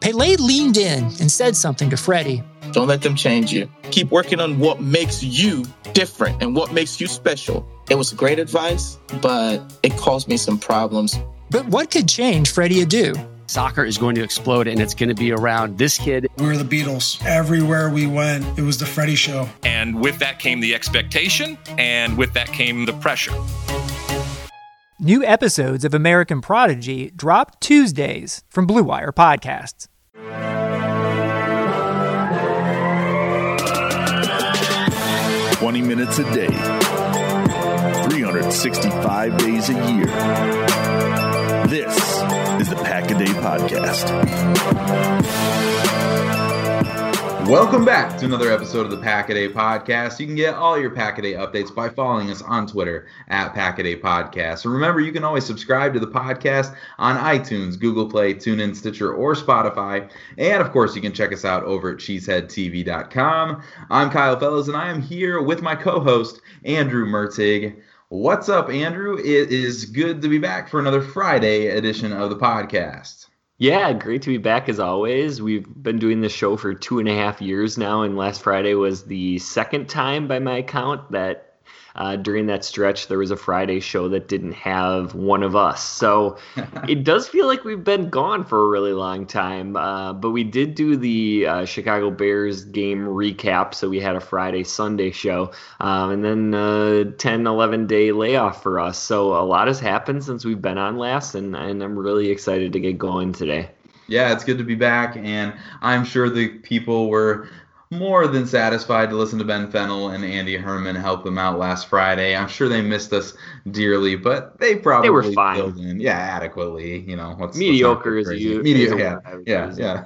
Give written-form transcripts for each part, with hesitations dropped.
Pele leaned in and said something to Freddie. Don't let them change you. Keep working on what makes you different and what makes you special. It was great advice, but it caused me some problems. But what could change Freddie Adu? Soccer is going to explode, and it's going to be around this kid. We were the Beatles. Everywhere we went, it was the Freddie Show. And with that came the expectation, and with that came the pressure. New episodes of American Prodigy drop Tuesdays from Blue Wire Podcasts. "20 minutes a day, 365 days a year. This is the Pack-A-Day Podcast. Welcome back to another episode of the Pack-A-Day Podcast. You can get all your Pack-A-Day updates by following us on Twitter at Pack-A-Day Podcast. And remember, you can always subscribe to the podcast on iTunes, Google Play, TuneIn, Stitcher, or Spotify. And, of course, you can check us out over at cheeseheadtv.com. I'm Kyle Fellows, and I am here with my co-host, Andrew Mertig. What's up, Andrew? It is good to be back for another Friday edition of the podcast. Yeah, great to be back as always. We've been doing this show for 2.5 years now, and last Friday was the second time by my account that during that stretch there was a Friday show that didn't have one of us. So it does feel like we've been gone for a really long time, but we did do the Chicago Bears game recap, so we had a Friday-Sunday show, and then a 10-11 day layoff for us. So a lot has happened since we've been on last, and I'm really excited to get going today. Yeah, it's good to be back, and I'm sure the people were more than satisfied to listen to Ben Fennell and Andy Herman help them out last Friday. I'm sure they missed us dearly, but they were fine. filled in, adequately. You know, mediocre as you. Yeah.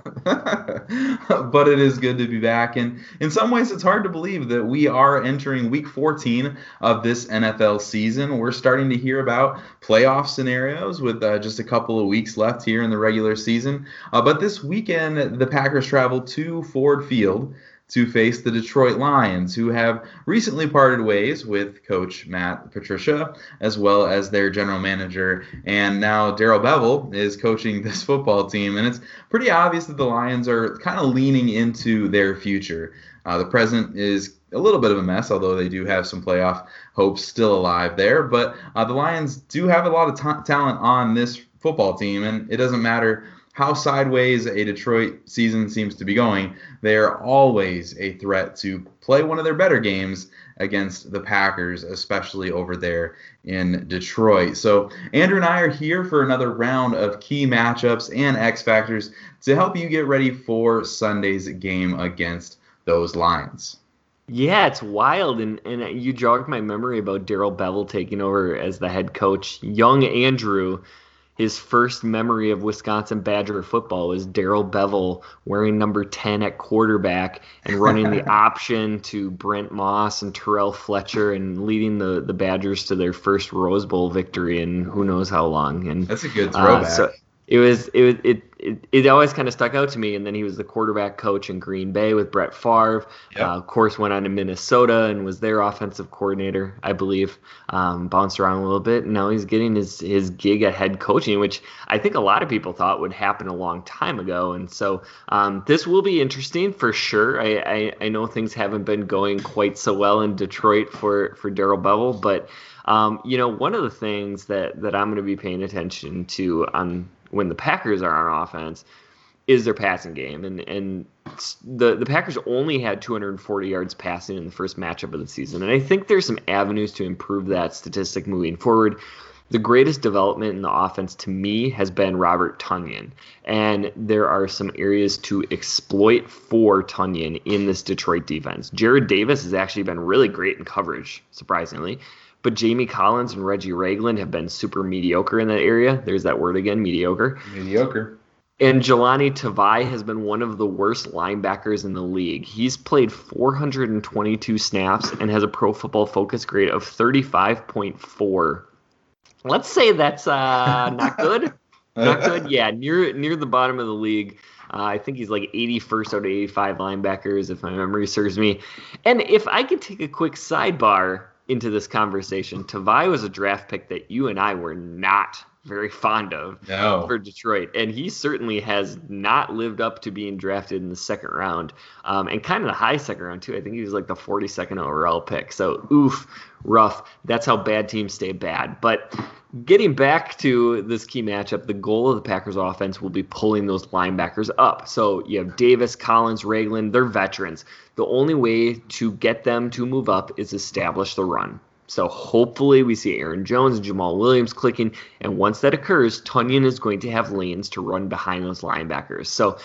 But it is good to be back, and in some ways, it's hard to believe that we are entering Week 14 of this NFL season. We're starting to hear about playoff scenarios with just a couple of weeks left here in the regular season. But this weekend, the Packers travel to Ford Field to face the Detroit Lions, who have recently parted ways with Coach Matt Patricia, as well as their general manager. And now Darrell Bevell is coaching this football team. And it's pretty obvious that the Lions are kind of leaning into their future. The present is a little bit of a mess, although they do have some playoff hopes still alive there. But the Lions do have a lot of talent on this football team, and it doesn't matter how sideways a Detroit season seems to be going, they are always a threat to play one of their better games against the Packers, especially over there in Detroit. So Andrew and I are here for another round of key matchups and X Factors to help you get ready for Sunday's game against those Lions. Yeah, it's wild, and you jogged my memory about Darrell Bevell taking over as the head coach. Young Andrew, his first memory of Wisconsin Badger football was Darrell Bevell wearing number 10 at quarterback and running the option to Brent Moss and Terrell Fletcher and leading the Badgers to their first Rose Bowl victory in who knows how long. And that's a good throwback. So it always kind of stuck out to me. And then he was the quarterback coach in Green Bay with Brett Favre. Yep. Of course, went on to Minnesota and was their offensive coordinator, I believe. Bounced around a little bit. And now he's getting his gig at head coaching, which I think a lot of people thought would happen a long time ago. And so this will be interesting for sure. I know things haven't been going quite so well in Detroit for Darrell Bevell, but one of the things that I'm going to be paying attention to when the Packers are on offense is their passing game. And the Packers only had 240 yards passing in the first matchup of the season. And I think there's some avenues to improve that statistic moving forward. The greatest development in the offense to me has been Robert Tonyan. And there are some areas to exploit for Tonyan in this Detroit defense. Jared Davis has actually been really great in coverage, surprisingly. But Jamie Collins and Reggie Ragland have been super mediocre in that area. There's that word again, mediocre. And Jelani Tavai has been one of the worst linebackers in the league. He's played 422 snaps and has a Pro Football Focus grade of 35.4. Let's say that's not good. Not good. Yeah, near the bottom of the league. I think he's like 81st out of 85 linebackers, if my memory serves me. And if I could take a quick sidebar into this conversation, Tavai was a draft pick that you and I were not very fond of for Detroit. And he certainly has not lived up to being drafted in the second round, and kind of the high second round too. I think he was like the 42nd overall pick. So rough. That's how bad teams stay bad. But getting back to this key matchup, the goal of the Packers offense will be pulling those linebackers up. So you have Davis, Collins, Ragland, they're veterans. The only way to get them to move up is establish the run. So hopefully we see Aaron Jones and Jamal Williams clicking. And once that occurs, Tonyan is going to have lanes to run behind those linebackers. So,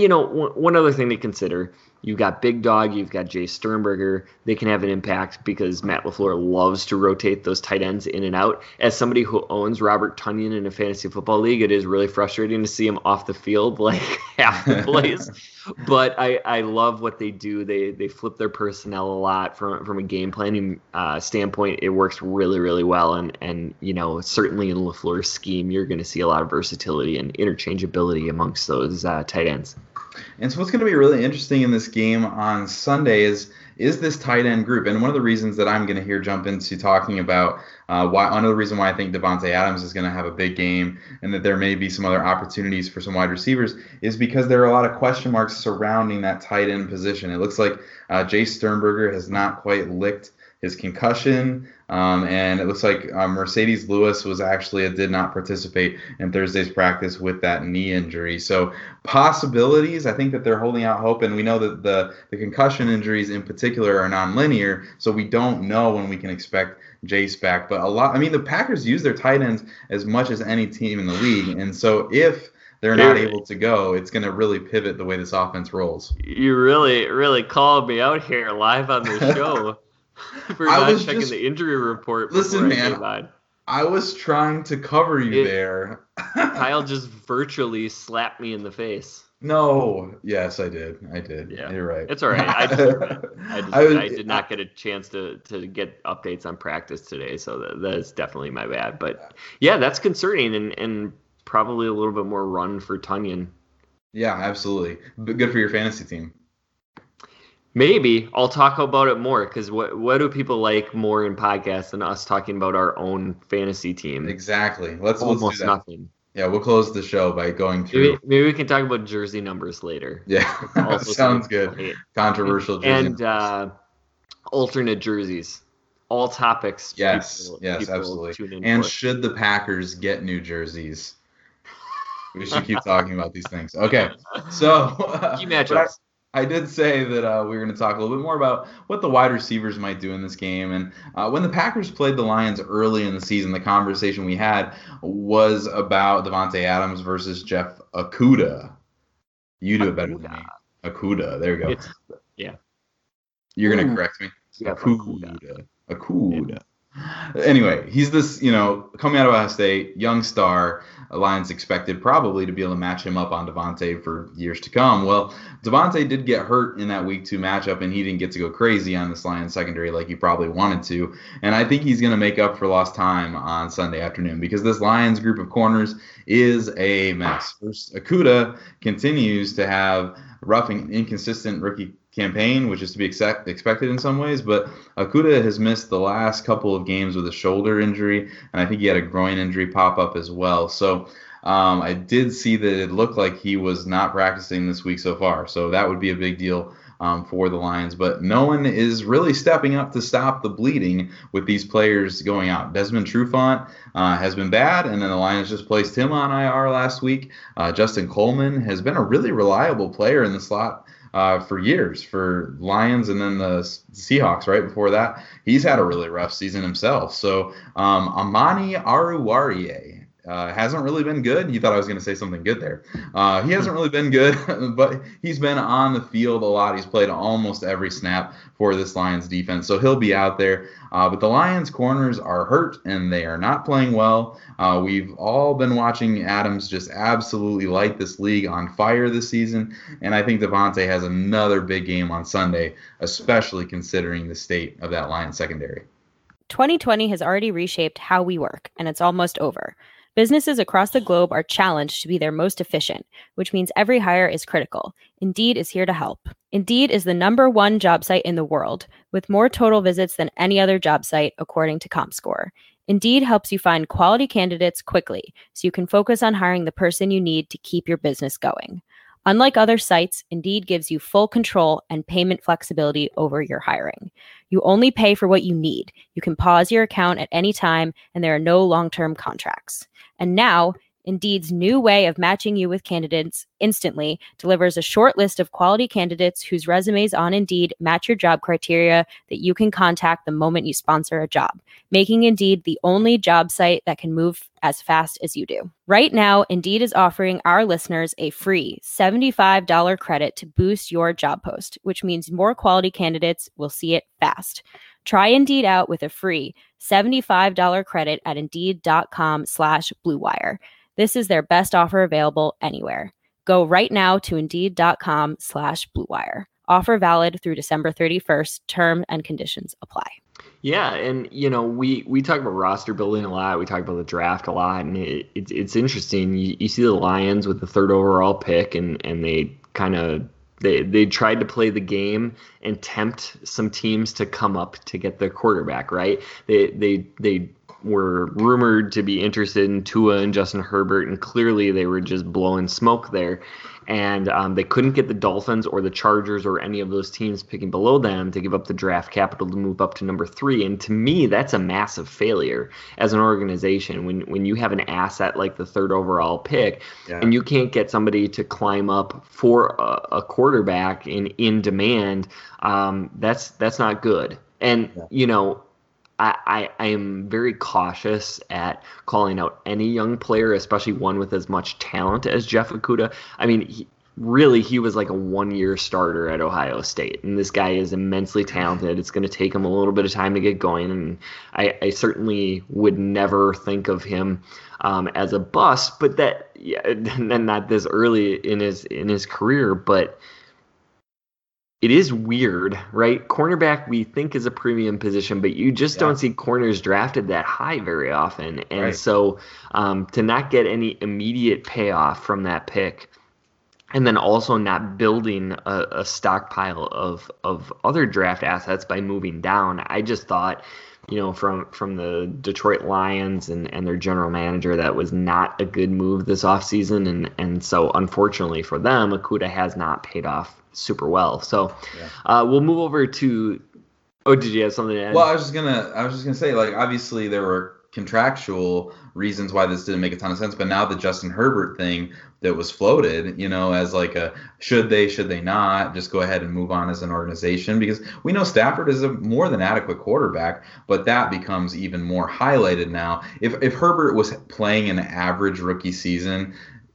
one other thing to consider, you've got Big Dog, you've got Jay Sternberger. They can have an impact because Matt LaFleur loves to rotate those tight ends in and out. As somebody who owns Robert Tonyan in a fantasy football league, it is really frustrating to see him off the field like half the plays. But I love what they do. They flip their personnel a lot from a game planning standpoint. It works really, really well. And certainly in LaFleur's scheme, you're going to see a lot of versatility and interchangeability amongst those tight ends. And so what's going to be really interesting in this game on Sunday is this tight end group. And one of the reasons that I'm going to jump into talking about another reason why I think Davante Adams is going to have a big game and that there may be some other opportunities for some wide receivers is because there are a lot of question marks surrounding that tight end position. It looks like Jay Sternberger has not quite licked his concussion, and it looks like Mercedes Lewis did not participate in Thursday's practice with that knee injury. So possibilities, I think that they're holding out hope, and we know that the concussion injuries in particular are nonlinear, so we don't know when we can expect Jace back. But the Packers use their tight ends as much as any team in the league, and so if they're not able to go, it's going to really pivot the way this offense rolls. You really, really called me out here live on the show. For not checking the injury report. Listen, man, I was trying to cover you there. Kyle just virtually slapped me in the face. No. Yes, I did. Yeah. You're right. It's all right. I did not get a chance to get updates on practice today, so that's definitely my bad. But, yeah, that's concerning and probably a little bit more run for Tonyan. Yeah, absolutely. But good for your fantasy team. Maybe. I'll talk about it more because what do people like more in podcasts than us talking about our own fantasy team? Exactly. Let's do that. Nothing. Yeah, we'll close the show by going through. Maybe we can talk about jersey numbers later. Yeah, sounds good. Controversial jersey numbers. Alternate jerseys. All topics. Yes, absolutely. And should the Packers get new jerseys? We should keep talking about these things. Okay, so key matchups. I did say that we were going to talk a little bit more about what the wide receivers might do in this game. And when the Packers played the Lions early in the season, the conversation we had was about Davante Adams versus Jeff Okudah. You do it better than me. Okudah. There you go. Yeah. You're going to correct me? Yeah, Okudah. Anyway, he's this, coming out of Ohio State, young star. Lions expected probably to be able to match him up on Davante for years to come. Well, Davante did get hurt in that Week 2 matchup, and he didn't get to go crazy on this Lions secondary like he probably wanted to. And I think he's going to make up for lost time on Sunday afternoon because this Lions group of corners is a mess. First, Okudah continues to have rough and inconsistent rookie campaign, which is to be expected in some ways, but Okudah has missed the last couple of games with a shoulder injury, and I think he had a groin injury pop up as well. So I did see that it looked like he was not practicing this week so far, so that would be a big deal for the Lions, but no one is really stepping up to stop the bleeding with these players going out. Desmond Trufant has been bad, and then the Lions just placed him on IR last week. Justin Coleman has been a really reliable player in the slot for years for Lions, and then the Seahawks right before that. He's had a really rough season himself. So Amani Aruwariye hasn't really been good. You thought I was going to say something good there. He hasn't really been good, but he's been on the field a lot. He's played almost every snap for this Lions defense, so he'll be out there. But the Lions corners are hurt, and they are not playing well. We've all been watching Adams just absolutely light this league on fire this season, and I think Davante has another big game on Sunday, especially considering the state of that Lions secondary. 2020 has already reshaped how we work, and it's almost over. Businesses across the globe are challenged to be their most efficient, which means every hire is critical. Indeed is here to help. Indeed is the #1 job site in the world, with more total visits than any other job site, according to ComScore. Indeed helps you find quality candidates quickly, so you can focus on hiring the person you need to keep your business going. Unlike other sites, Indeed gives you full control and payment flexibility over your hiring. You only pay for what you need. You can pause your account at any time, and there are no long-term contracts. And now, Indeed's new way of matching you with candidates instantly delivers a short list of quality candidates whose resumes on Indeed match your job criteria that you can contact the moment you sponsor a job, making Indeed the only job site that can move as fast as you do. Right now, Indeed is offering our listeners a free $75 credit to boost your job post, which means more quality candidates will see it fast. Try Indeed out with a free $75 credit at Indeed.com/Blue Wire. This is their best offer available anywhere. Go right now to Indeed.com/Blue Wire. Offer valid through December 31st. Term and conditions apply. Yeah, and we talk about roster building a lot. We talk about the draft a lot, and it's interesting. You see the Lions with the 3rd overall pick, and they kind of they tried to play the game and tempt some teams to come up to get their quarterback, right? They were rumored to be interested in Tua and Justin Herbert, and clearly they were just blowing smoke there. And they couldn't get the Dolphins or the Chargers or any of those teams picking below them to give up the draft capital to move up to number 3. And to me, that's a massive failure as an organization. When you have an asset like the 3rd overall pick, and you can't get somebody to climb up for a quarterback in demand, that's not good. And I am very cautious at calling out any young player, especially one with as much talent as Jeff Okudah. I mean, he was like a 1-year starter at Ohio State, and this guy is immensely talented. It's going to take him a little bit of time to get going, and I certainly would never think of him as a bust, but not this early in his career, but it is weird, right? Cornerback we think is a premium position, but you just don't see corners drafted that high very often. And so to not get any immediate payoff from that pick, and then also not building a stockpile of other draft assets by moving down, I just thought, from the Detroit Lions and their general manager, that was not a good move this offseason. And so unfortunately for them, Okudah has not paid off super well. So we'll move over to. Oh, did you have something to add? Well, I was just gonna say, like, obviously there were contractual reasons why this didn't make a ton of sense, but now the Justin Herbert thing that was floated, as like a should they not just go ahead and move on as an organization, because we know Stafford is a more than adequate quarterback, but that becomes even more highlighted now. If Herbert was playing an average rookie season,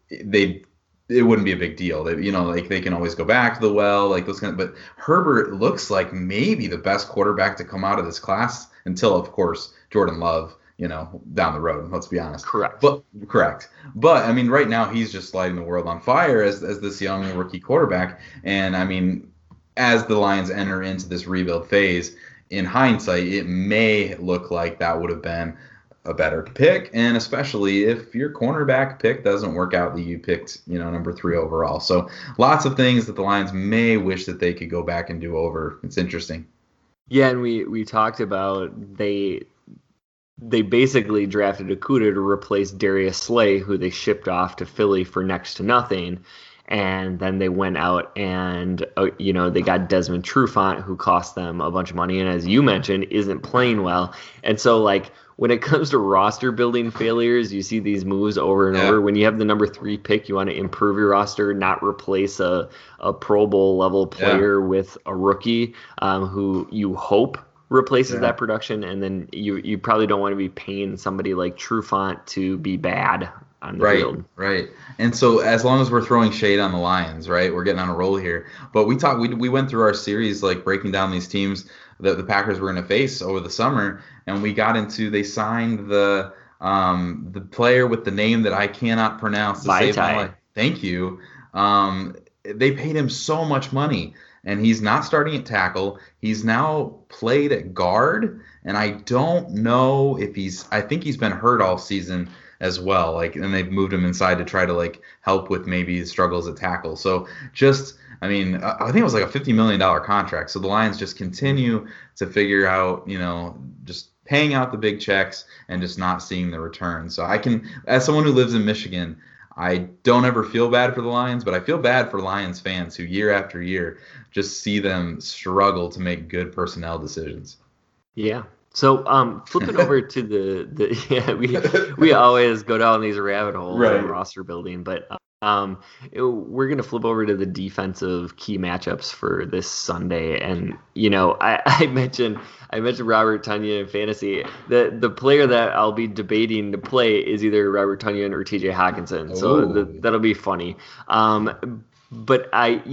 it wouldn't be a big deal. They can always go back to the well, like those kind of. But Herbert looks like maybe the best quarterback to come out of this class until, of course, Jordan Love, down the road. Let's be honest. Correct. But I mean, right now he's just lighting the world on fire as this young rookie quarterback. And I mean, as the Lions enter into this rebuild phase, in hindsight, it may look like that would have been a better pick, and especially if your cornerback pick doesn't work out, that you picked, number 3 overall. So lots of things that the Lions may wish that they could go back and do over. It's interesting. Yeah, and we talked about they basically drafted Okudah to replace Darius Slay, who they shipped off to Philly for next to nothing. And then they went out and, they got Desmond Trufant, who cost them a bunch of money. And as you mentioned, isn't playing well. And so, like, when it comes to roster building failures, you see these moves over and over. When you have the number 3 pick, you want to improve your roster, not replace a Pro Bowl level player with a rookie who you hope replaces that production. And then you probably don't want to be paying somebody like Trufant to be bad on the field. Right. And so as long as we're throwing shade on the Lions, right, we're getting on a roll here. But we went through our series, like, breaking down these teams that the Packers were going to face over the summer, and we got into, they signed the player with the name that I cannot pronounce to save my life. Thank you. They paid him so much money, and he's not starting at tackle. He's now played at guard, and I don't know if I think he's been hurt all season as well. And they've moved him inside to try to help with maybe his struggles at tackle. So I think it was like a $50 million contract. So the Lions just continue to figure out, just paying out the big checks and just not seeing the return. So I can, as someone who lives in Michigan, I don't ever feel bad for the Lions, but I feel bad for Lions fans who year after year just see them struggle to make good personnel decisions. Yeah. So flipping over to we always go down these rabbit holes in roster building, but we're going to flip over to the defensive key matchups for this Sunday. And, I mentioned Robert Tonyan in fantasy. The player that I'll be debating to play is either Robert Tonyan or TJ Hockenson. So that'll be funny. But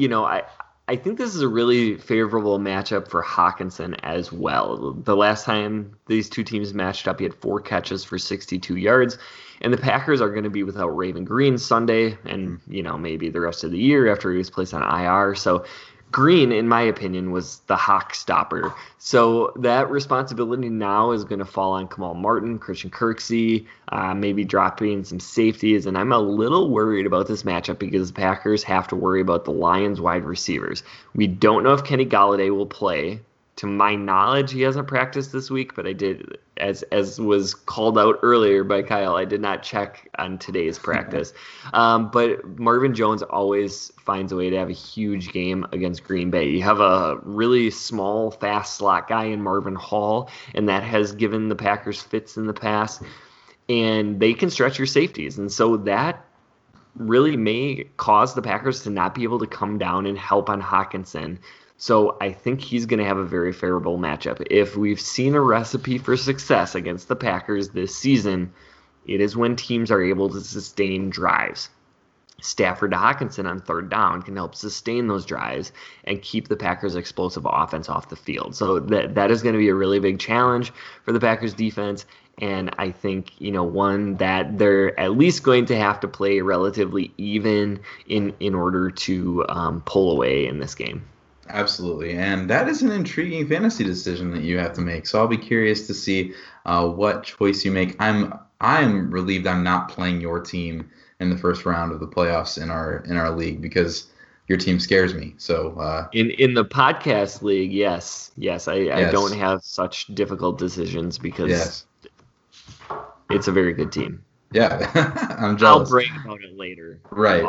I think this is a really favorable matchup for Hockenson as well. The last time these two teams matched up, he had 4 catches for 62 yards. And the Packers are going to be without Raven Green Sunday and, maybe the rest of the year after he was placed on IR. So Green, in my opinion, was the Hawk stopper. So that responsibility now is going to fall on Kamal Martin, Christian Kirksey, maybe dropping some safeties. And I'm a little worried about this matchup because the Packers have to worry about the Lions wide receivers. We don't know if Kenny Golladay will play. To my knowledge, he hasn't practiced this week, but I did, as was called out earlier by Kyle, I did not check on today's practice. But Marvin Jones always finds a way to have a huge game against Green Bay. You have a really small, fast slot guy in Marvin Hall, and that has given the Packers fits in the past. And they can stretch your safeties. And so that really may cause the Packers to not be able to come down and help on Hockenson. So I think he's going to have a very favorable matchup. If we've seen a recipe for success against the Packers this season, it is when teams are able to sustain drives. Stafford to Hockenson on third down can help sustain those drives and keep the Packers' explosive offense off the field. So that is going to be a really big challenge for the Packers defense. And I think, one that they're at least going to have to play relatively even in order to pull away in this game. Absolutely. And that is an intriguing fantasy decision that you have to make. So I'll be curious to see what choice you make. I'm relieved I'm not playing your team in the first round of the playoffs in our league because your team scares me. So in the podcast league, yes. I don't have such difficult decisions because it's a very good team. Yeah, I'm jealous. I'll brag about it later. Right.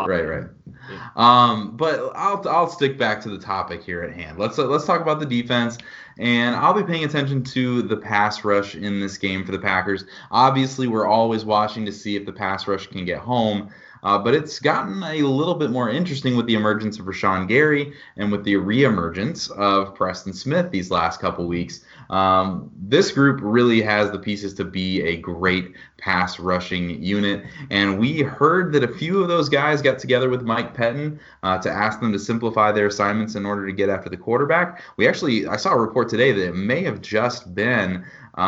Yeah. But I'll stick back to the topic here at hand. Let's talk about the defense, and I'll be paying attention to the pass rush in this game for the Packers. Obviously, we're always watching to see if the pass rush can get home. But it's gotten a little bit more interesting with the emergence of Rashawn Gary and with the reemergence of Preston Smith these last couple weeks. This group really has the pieces to be a great pass rushing unit. And we heard that a few of those guys got together with Mike Pettin to ask them to simplify their assignments in order to get after the quarterback. I saw a report today that it may have just been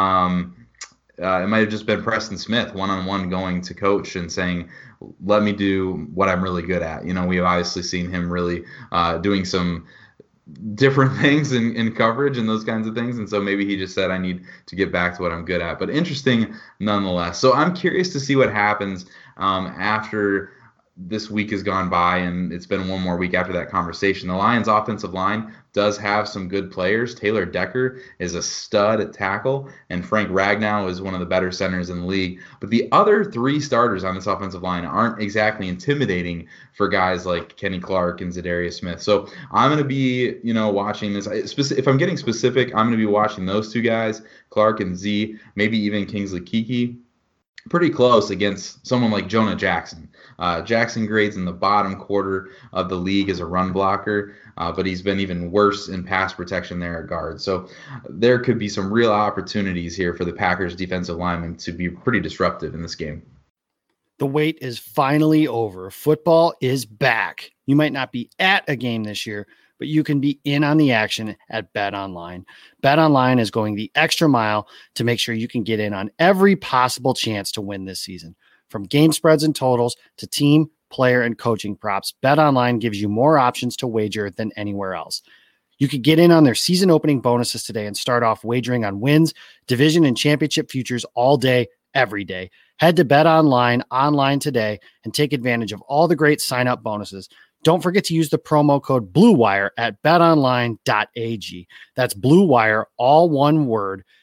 it might have just been Preston Smith one-on-one going to coach and saying, let me do what I'm really good at. We've obviously seen him really doing some different things in coverage and those kinds of things. And so maybe he just said, I need to get back to what I'm good at. But interesting nonetheless. So I'm curious to see what happens after this week has gone by and it's been one more week after that conversation. The Lions offensive line does have some good players. Taylor Decker is a stud at tackle, and Frank Ragnow is one of the better centers in the league. But the other 3 starters on this offensive line aren't exactly intimidating for guys like Kenny Clark and Zadarius Smith. So I'm going to be, watching this. If I'm getting specific, I'm going to be watching those 2 guys, Clark and Z, maybe even Kingsley Keke, pretty close against someone like Jonah Jackson. Jackson grades in the bottom quarter of the league as a run blocker, but he's been even worse in pass protection there at guard. So there could be some real opportunities here for the Packers defensive linemen to be pretty disruptive in this game. The wait is finally over. Football is back. You might not be at a game this year, but you can be in on the action at BetOnline. BetOnline is going the extra mile to make sure you can get in on every possible chance to win this season. From game spreads and totals to team, player, and coaching props, BetOnline gives you more options to wager than anywhere else. You could get in on their season opening bonuses today and start off wagering on wins, division, and championship futures all day, every day. Head to BetOnline online today and take advantage of all the great sign-up bonuses. Don't forget to use the promo code BlueWire at betonline.ag. That's BlueWire, all one word.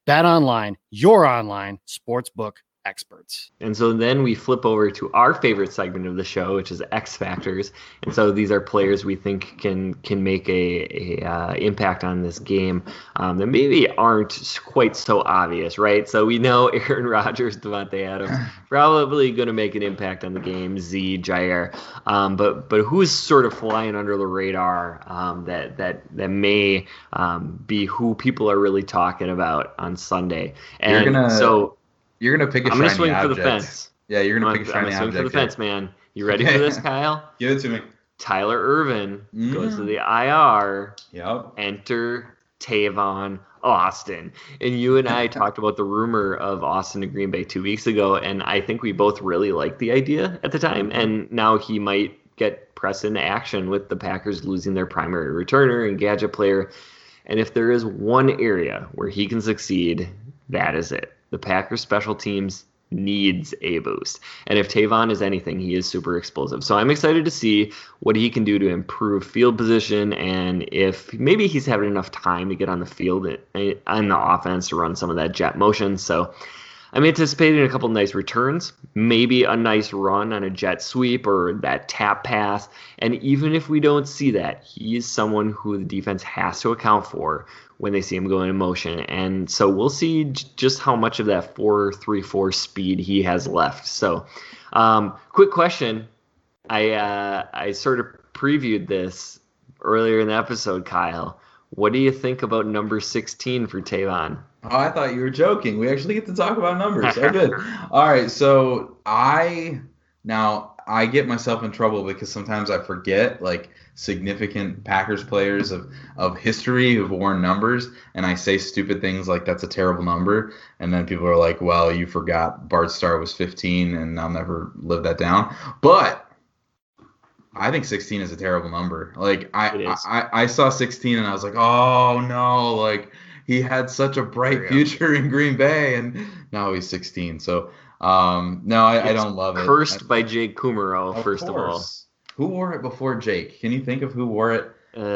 Bet Online, your online sportsbook experts. And so then we flip over to our favorite segment of the show, which is X Factors. And so these are players we think can make a impact on this game that maybe aren't quite so obvious, right? So we know Aaron Rodgers, Devontae Adams, probably going to make an impact on the game. Z, Jair, but who's sort of flying under the radar that may be who people are really talking about on Sunday? And You're going to pick a shiny object. I'm going to swing for the fence. Yeah, you're going to pick a shiny object. I'm going to swing for the fence, man. You ready for this, Kyle? Give it to me. Tyler Ervin goes to the IR. Yep. Enter Tavon Austin. And you and I talked about the rumor of Austin to Green Bay 2 weeks ago, and I think we both really liked the idea at the time. And now he might get pressed into action with the Packers losing their primary returner and gadget player. And if there is one area where he can succeed, that is it. The Packers special teams needs a boost. And if Tavon is anything, he is super explosive. So I'm excited to see what he can do to improve field position, and if maybe he's having enough time to get on the field on the offense to run some of that jet motion. So I'm anticipating a couple nice returns, maybe a nice run on a jet sweep or that tap pass. And even if we don't see that, he is someone who the defense has to account for when they see him go into motion. And so we'll see just how much of that 4.34 speed he has left. So quick question. I sort of previewed this earlier in the episode, Kyle. What do you think about number 16 for Tavon? Oh, I thought you were joking. We actually get to talk about numbers. Oh, good. All right, so I get myself in trouble because sometimes I forget like significant Packers players of history who've worn numbers, and I say stupid things like that's a terrible number, and then people are like, well, you forgot Bart Starr was 15, and I'll never live that down. But I think 16 is a terrible number. Like I saw 16 and I was like, oh no, like he had such a bright future in Green Bay, and now he's 16. So no, I don't love it. Cursed by Jake Kummerow, first of all. Who wore it before Jake? Can you think of who wore it?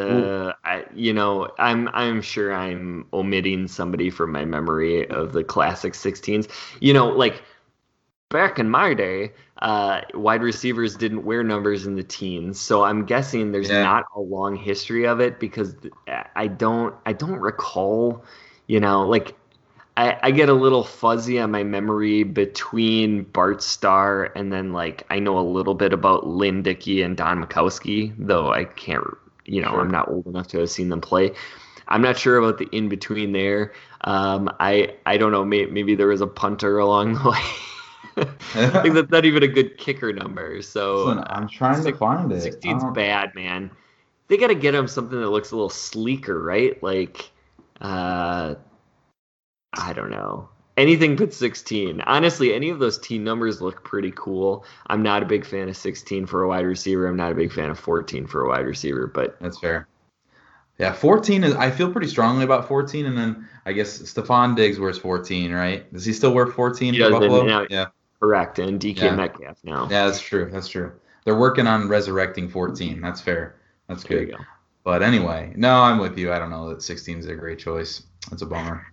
I'm sure I'm omitting somebody from my memory of the classic 16s. Like back in my day, wide receivers didn't wear numbers in the teens, so I'm guessing there's not a long history of it because I don't recall. I get a little fuzzy on my memory between Bart Starr and then like I know a little bit about Lynn Dickey and Don Mikowski, though I can't. Sure. I'm not old enough to have seen them play. I'm not sure about the in between there. I don't know. Maybe there was a punter along the way. I think that's not even a good kicker number. So listen, I'm trying to find it. 16's bad, man. They got to get him something that looks a little sleeker, right? Like, I don't know. Anything but 16. Honestly, any of those team numbers look pretty cool. I'm not a big fan of 16 for a wide receiver. I'm not a big fan of 14 for a wide receiver, but that's fair. Yeah, 14 is. I feel pretty strongly about 14, and then I guess Stephon Diggs wears 14, right? Does he still wear 14 for Buffalo? Now, yeah, correct. And DK Metcalf now. Yeah, that's true. That's true. They're working on resurrecting 14. That's fair. That's good. There you go. But anyway, no, I'm with you. I don't know that 16 is a great choice. That's a bummer.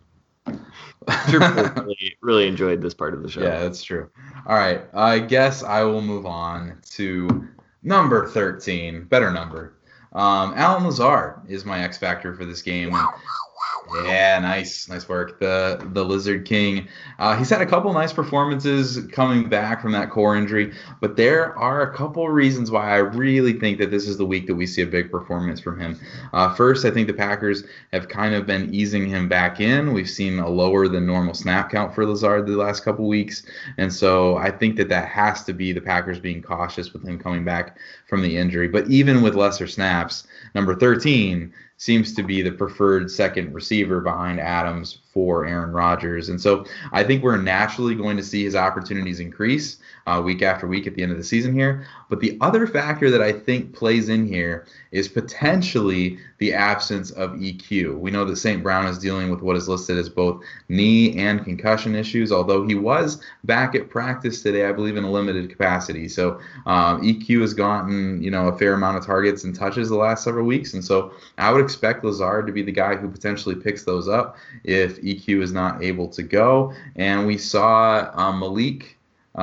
really enjoyed this part of the show. Yeah, that's true. All right, I guess I will move on to number 13. Better number. Allen Lazard is my X factor for this game. Yeah, nice work. The Lizard King. He's had a couple nice performances coming back from that core injury, but there are a couple reasons why I really think that this is the week that we see a big performance from him. First, I think the Packers have kind of been easing him back in. We've seen a lower than normal snap count for Lazard the last couple weeks, and so I think that has to be the Packers being cautious with him coming back from the injury. But even with lesser snaps, number 13 seems to be the preferred second receiver behind Adams for Aaron Rodgers. And so I think we're naturally going to see his opportunities increase week after week at the end of the season here. But the other factor that I think plays in here is potentially the absence of EQ. We know that St. Brown is dealing with what is listed as both knee and concussion issues, although he was back at practice today, I believe, in a limited capacity. So EQ has gotten, a fair amount of targets and touches the last several weeks. And so I would expect Lazard to be the guy who potentially picks those up if EQ is not able to go. And we saw Malik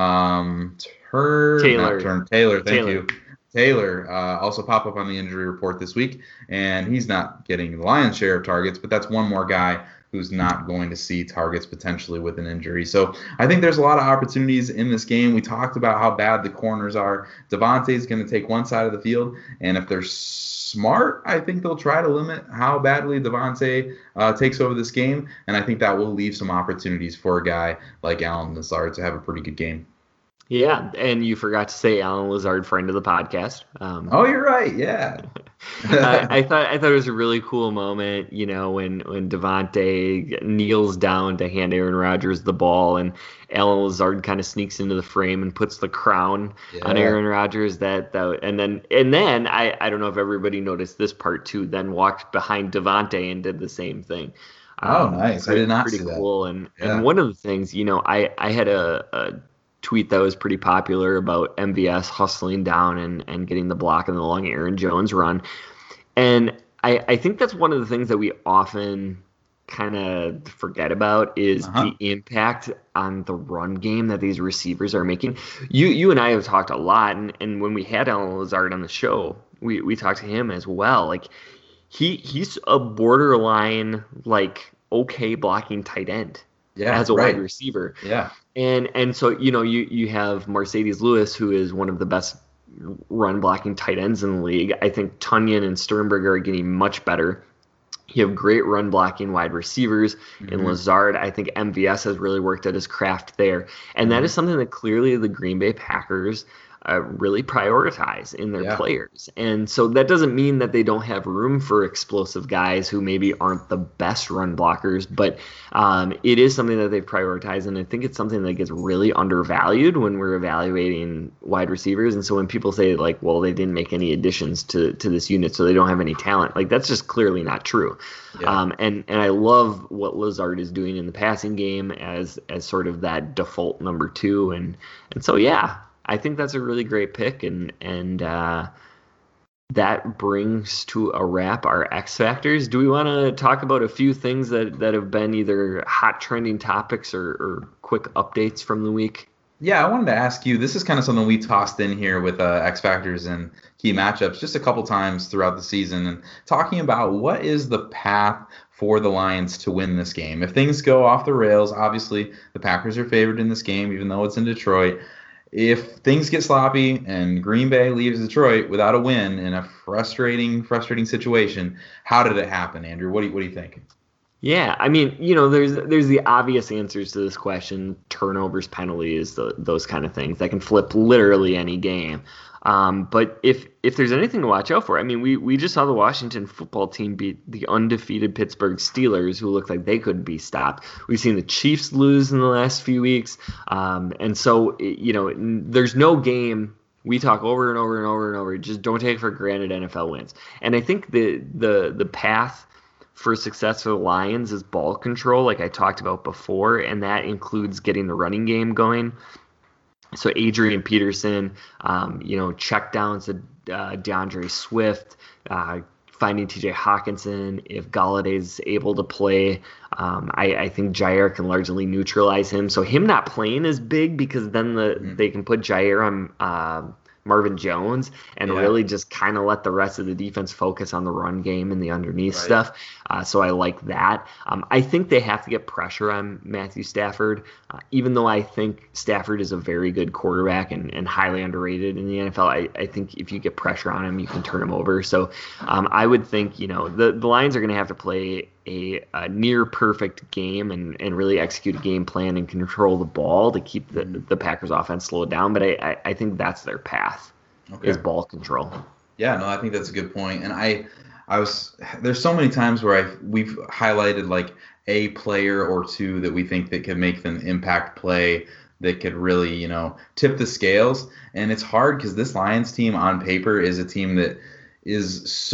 Taylor, thank you. Taylor also pop up on the injury report this week, and he's not getting the lion's share of targets, but that's one more guy who's not going to see targets potentially with an injury. So I think there's a lot of opportunities in this game. We talked about how bad the corners are. Davante is going to take one side of the field, and if they're smart, I think they'll try to limit how badly Davante takes over this game, and I think that will leave some opportunities for a guy like Allen Lazard to have a pretty good game. Yeah, and you forgot to say Allen Lazard, friend of the podcast. Oh, you're right. Yeah. I thought it was a really cool moment, when Davante kneels down to hand Aaron Rodgers the ball, and Allen Lazard kind of sneaks into the frame and puts the crown on Aaron Rodgers. And then I don't know if everybody noticed this part too. Then walked behind Davante and did the same thing. Oh, nice! I did not see that. Pretty cool. And one of the things, I had a tweet that was pretty popular about MVS hustling down and getting the block in the long Aaron Jones run. And I think that's one of the things that we often kind of forget about is the impact on the run game that these receivers are making. You and I have talked a lot, and when we had Allen Lazard on the show, we talked to him as well. Like he's a borderline okay blocking tight end. As a wide receiver. Yeah. And so, you have Mercedes Lewis, who is one of the best run blocking tight ends in the league. I think Tunyon and Sternberger are getting much better. You have great run blocking wide receivers in Lazard. I think MVS has really worked at his craft there. And that is something that clearly the Green Bay Packers really prioritize in their players. And so that doesn't mean that they don't have room for explosive guys who maybe aren't the best run blockers, but it is something that they prioritize. And I think it's something that gets really undervalued when we're evaluating wide receivers. And so when people say well, they didn't make any additions to this unit, so they don't have any talent, that's just clearly not true. Yeah. And I love what Lazard is doing in the passing game as sort of that default number 2. And so, I think that's a really great pick, and that brings to a wrap our X Factors. Do we want to talk about a few things that have been either hot trending topics or quick updates from the week? Yeah, I wanted to ask you, this is kind of something we tossed in here with X Factors and key matchups just a couple times throughout the season, and talking about what is the path for the Lions to win this game. If things go off the rails, obviously the Packers are favored in this game, even though it's in Detroit. If things get sloppy and Green Bay leaves Detroit without a win in a frustrating situation, how did it happen, Andrew? What do you think? Yeah, I mean, there's the obvious answers to this question: turnovers, penalties, those kind of things that can flip literally any game. But if there's anything to watch out for, I mean, we just saw the Washington football team beat the undefeated Pittsburgh Steelers, who looked like they couldn't be stopped. We've seen the Chiefs lose in the last few weeks. And so, there's no game. We talk over and over and over and over. Just don't take for granted NFL wins. And I think the path for success for the Lions is ball control, like I talked about before, and that includes getting the running game going. So Adrian Peterson, check downs to DeAndre Swift, finding TJ Hawkinson. If Galladay's able to play, I think Jair can largely neutralize him. So him not playing is big because then they can put Jair on Marvin Jones and really just kind of let the rest of the defense focus on the run game and the underneath stuff. So I like that. I think they have to get pressure on Matthew Stafford, even though I think Stafford is a very good quarterback and highly underrated in the NFL. I think if you get pressure on him, you can turn him over. So I would think, the Lions are going to have to play a near perfect game and really execute a game plan and control the ball to keep the Packers offense slowed down. But I think that's their path is ball control. Yeah, no, I think that's a good point. And there's so many times where we've highlighted a player or two that we think that could make an impact play that could really, tip the scales. And it's hard because this Lions team on paper is a team that is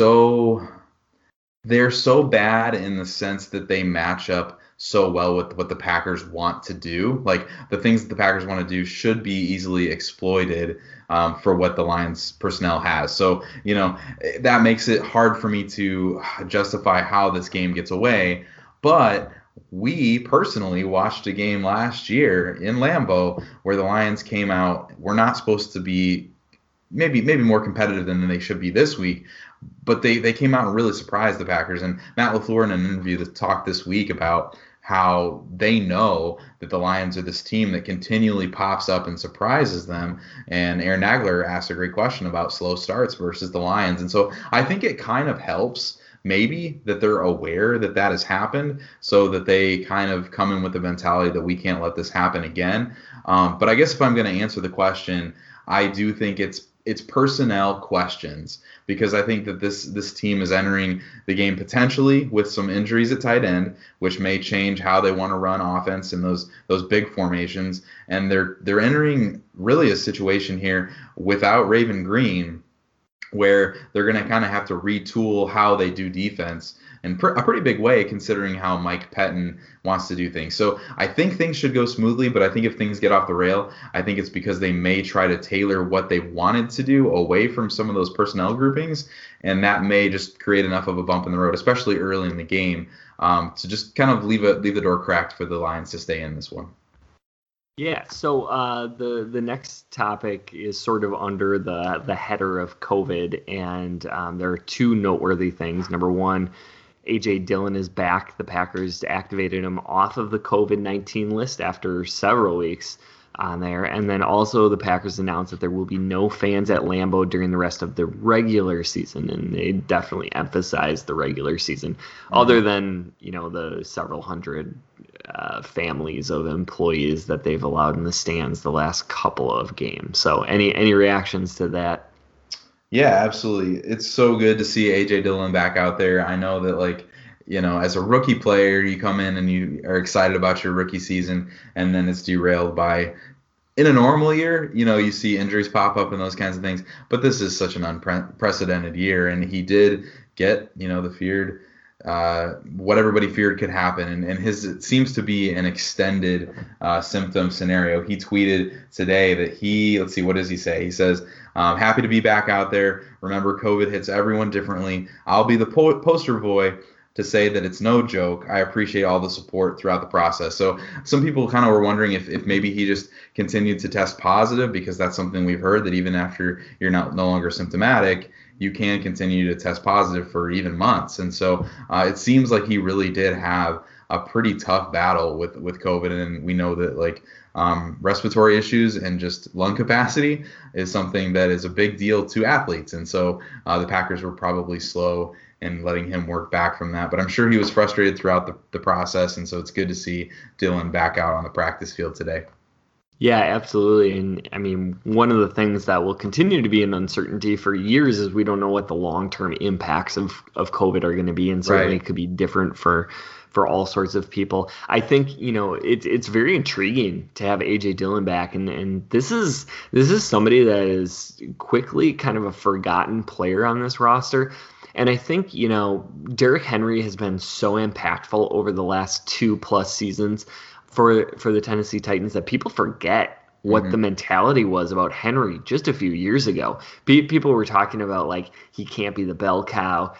they're so bad in the sense that they match up so well with what the Packers want to do. Like the things that the Packers want to do should be easily exploited for what the Lions personnel has. So, that makes it hard for me to justify how this game gets away. But we personally watched a game last year in Lambeau where the Lions came out. We're not supposed to be maybe more competitive than they should be this week, but they came out and really surprised the Packers. And Matt LaFleur in an interview that talked this week about how they know that the Lions are this team that continually pops up and surprises them. And Aaron Nagler asked a great question about slow starts versus the Lions. And so I think it kind of helps maybe that they're aware that that has happened, so that they kind of come in with the mentality that we can't let this happen again. But I guess if I'm going to answer the question, I do think it's personnel questions, because I think that this team is entering the game potentially with some injuries at tight end, which may change how they want to run offense in those big formations. And they're entering really a situation here without Raven Green, where they're going to kind of have to retool how they do defense in a pretty big way, considering how Mike Pettin wants to do things. So I think things should go smoothly, but I think if things get off the rail, I think it's because they may try to tailor what they wanted to do away from some of those personnel groupings, and that may just create enough of a bump in the road, especially early in the game, to just kind of leave the door cracked for the Lions to stay in this one. Yeah, so the next topic is sort of under the header of COVID, and there are two noteworthy things. Number one, A.J. Dillon is back. The Packers activated him off of the COVID-19 list after several weeks on there. And then also the Packers announced that there will be no fans at Lambeau during the rest of the regular season, and they definitely emphasized the regular season, other than, the several hundred families of employees that they've allowed in the stands the last couple of games. So any reactions to that? Yeah, absolutely. It's so good to see A.J. Dillon back out there. I know that, as a rookie player, you come in and you are excited about your rookie season, and then it's derailed by, in a normal year, you see injuries pop up and those kinds of things. But this is such an unprecedented year, and he did get, the feared, what everybody feared could happen. And it seems to be an extended symptom scenario. He tweeted today that let's see, what does he say? He says, happy to be back out there. Remember, COVID hits everyone differently. I'll be the poster boy to say that it's no joke. I appreciate all the support throughout the process. So some people kind of were wondering if maybe he just continued to test positive, because that's something we've heard, that even after you're no longer symptomatic, you can continue to test positive for even months. And so it seems like he really did have a pretty tough battle with COVID. And we know that respiratory issues and just lung capacity is something that is a big deal to athletes. And so the Packers were probably slow in letting him work back from that. But I'm sure he was frustrated throughout the process. And so it's good to see Dillon back out on the practice field today. Yeah, absolutely. And I mean, one of the things that will continue to be an uncertainty for years is we don't know what the long-term impacts of COVID are going to be. And certainly it could be different for all sorts of people. I think, it's very intriguing to have A.J. Dillon back. And this is somebody that is quickly kind of a forgotten player on this roster. And I think, Derrick Henry has been so impactful over the last 2+ seasons for the Tennessee Titans that people forget what the mentality was about Henry just a few years ago. People were talking about he can't be the bell cow.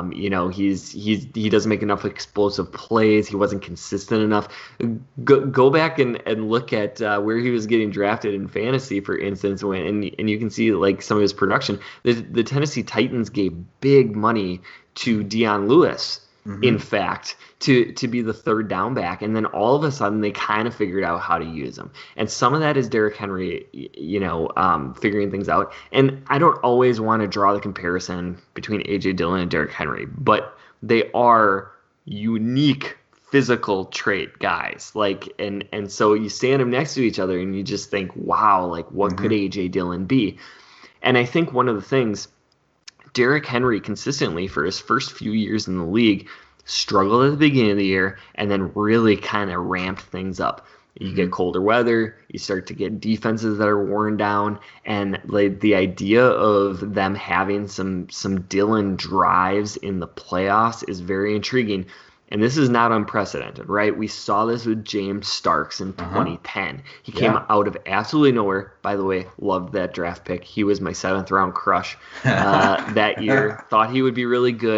He doesn't make enough explosive plays. He wasn't consistent enough. Go back and look at where he was getting drafted in fantasy, for instance, and you can see some of his production. The Tennessee Titans gave big money to Dion Lewis, in fact, to be the third down back. And then all of a sudden they kind of figured out how to use him. And some of that is Derrick Henry, figuring things out. And I don't always want to draw the comparison between A.J. Dillon and Derrick Henry, but they are unique physical trait guys. And so you stand them next to each other and you just think, wow, what could A.J. Dillon be? And I think one of the things, Derrick Henry consistently for his first few years in the league struggled at the beginning of the year and then really kind of ramped things up. You get colder weather, you start to get defenses that are worn down, and the idea of them having some Dillon drives in the playoffs is very intriguing. And this is not unprecedented, right? We saw this with James Starks in 2010. He came out of absolutely nowhere. By the way, loved that draft pick. He was my 7th round crush that year. Thought he would be really good.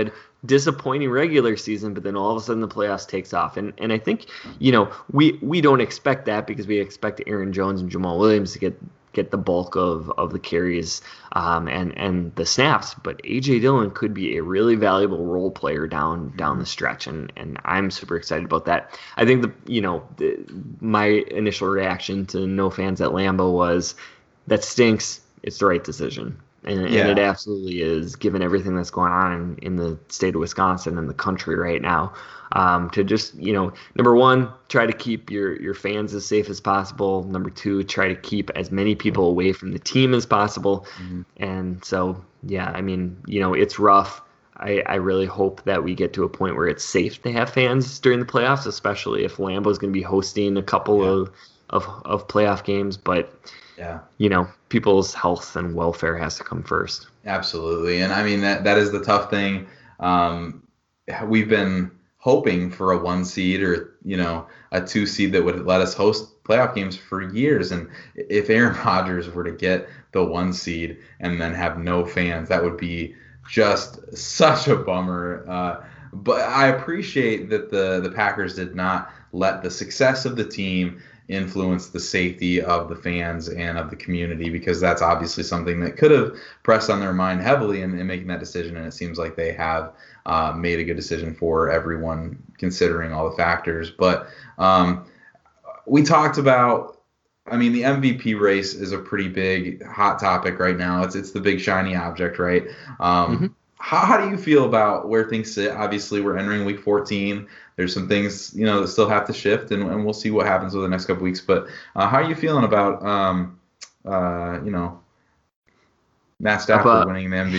disappointing regular season, but then all of a sudden the playoffs takes off. And I think, you know, we don't expect that because we expect Aaron Jones and Jamal Williams to get the bulk of the carries and the snaps. But A.J. Dillon could be a really valuable role player down the stretch, and I'm super excited about that. I think my initial reaction to no fans at Lambeau was, that stinks. It's the right decision. And it absolutely is, given everything that's going on in the state of Wisconsin and the country right now. To just, you know, number one, try to keep your fans as safe as possible. Number two, try to keep as many people away from the team as possible. Mm-hmm. And so, yeah, I mean, you know, it's rough. I really hope that we get to a point where it's safe to have fans during the playoffs, especially if Lambeau is going to be hosting a couple of playoff games. But you know, people's health and welfare has to come first. Absolutely. And I mean, that is the tough thing. We've been hoping for a 1 seed or, you know, a 2 seed that would let us host playoff games for years. And if Aaron Rodgers were to get the 1 seed and then have no fans, that would be just such a bummer. But I appreciate that the Packers did not let the success of the team influence the safety of the fans and of the community, because that's obviously something that could have pressed on their mind heavily in making that decision. And it seems like they have made a good decision for everyone, considering all the factors. But we talked about, I mean, the MVP race is a pretty big hot topic right now. It's the big shiny object, right? How do you feel about where things sit? Obviously, we're entering week 14. There's some things, you know, that still have to shift, and we'll see what happens over the next couple weeks. But how are you feeling about, you know, Matt Stafford winning the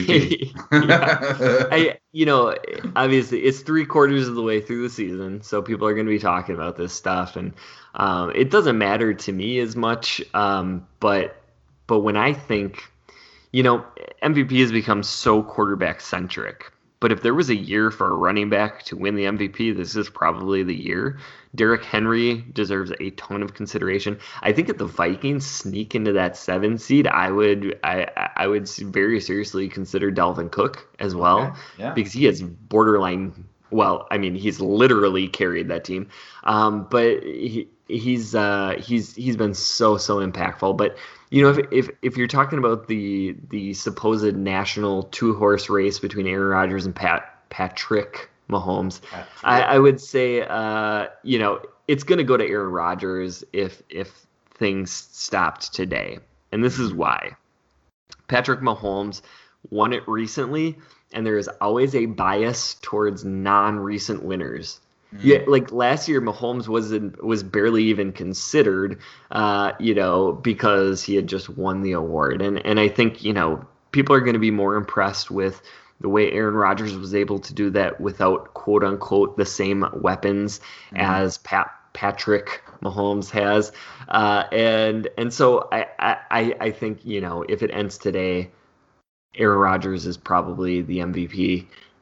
MVP? You know, obviously, it's 3/4 of the way through the season, so people are going to be talking about this stuff, and it doesn't matter to me as much. But when I think, you know, MVP has become so quarterback centric. But if there was a year for a running back to win the MVP, this is probably the year. Derrick Henry deserves a ton of consideration. I think if the Vikings sneak into that 7 seed, I would very seriously consider Dalvin Cook as well, because he is borderline. Well, I mean, he's literally carried that team, but he's been so impactful. But you know, if you're talking about the supposed national 2-horse race between Aaron Rodgers and Patrick Mahomes, I would say, you know, it's going to go to Aaron Rodgers if things stopped today. And this is why. Patrick Mahomes won it recently, and there is always a bias towards non-recent winners. Yeah, like last year, Mahomes was barely even considered, you know, because he had just won the award. And I think, you know, people are going to be more impressed with the way Aaron Rodgers was able to do that without, quote unquote, the same weapons as Patrick Mahomes has. And so I think, you know, if it ends today, Aaron Rodgers is probably the MVP.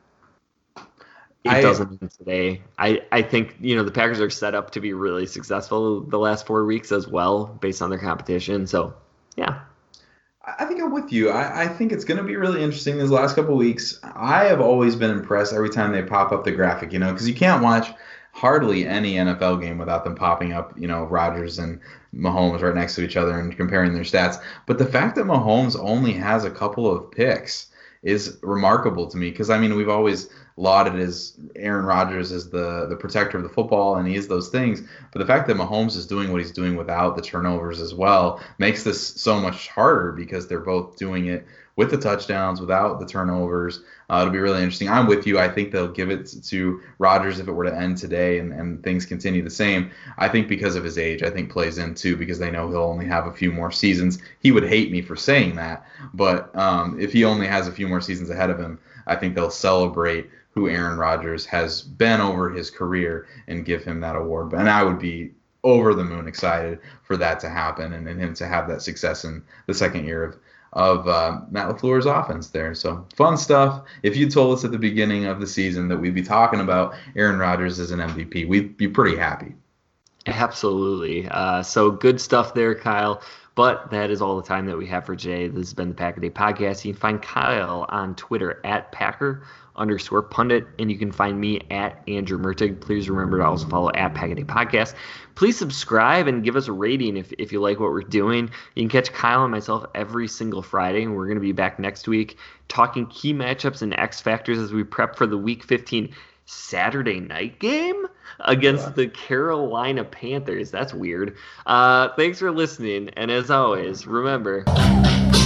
It doesn't end today. I think, you know, the Packers are set up to be really successful the last 4 weeks as well, based on their competition. So, yeah. I think I'm with you. I think it's going to be really interesting these last couple of weeks. I have always been impressed every time they pop up the graphic, you know, because you can't watch hardly any NFL game without them popping up, you know, Rodgers and Mahomes right next to each other and comparing their stats. But the fact that Mahomes only has a couple of picks is remarkable to me, because, I mean, we've always lauded as Aaron Rodgers as the protector of the football, and he is those things. But the fact that Mahomes is doing what he's doing without the turnovers as well makes this so much harder, because they're both doing it with the touchdowns, without the turnovers. It'll be really interesting. I'm with you. I think they'll give it to Rodgers if it were to end today and things continue the same. I think because of his age, I think plays in too, because they know he'll only have a few more seasons. He would hate me for saying that, but if he only has a few more seasons ahead of him, I think they'll celebrate who Aaron Rodgers has been over his career and give him that award. And I would be over the moon excited for that to happen and him to have that success in the second year of Matt LaFleur's offense there. So fun stuff. If you told us at the beginning of the season that we'd be talking about Aaron Rodgers as an MVP, we'd be pretty happy. Absolutely. So good stuff there, Kyle. But that is all the time that we have for today. This has been the Pack a Day Podcast. You can find Kyle on Twitter at Packer_pundit, and you can find me at Andrew Mertig. Please remember to also follow at Pack a Day Podcast. Please subscribe and give us a rating if you like what we're doing. You can catch Kyle and myself every single Friday, and we're going to be back next week talking key matchups and X factors as we prep for the Week 15 Saturday night game against the Carolina Panthers. That's weird. Thanks for listening, and as always, remember...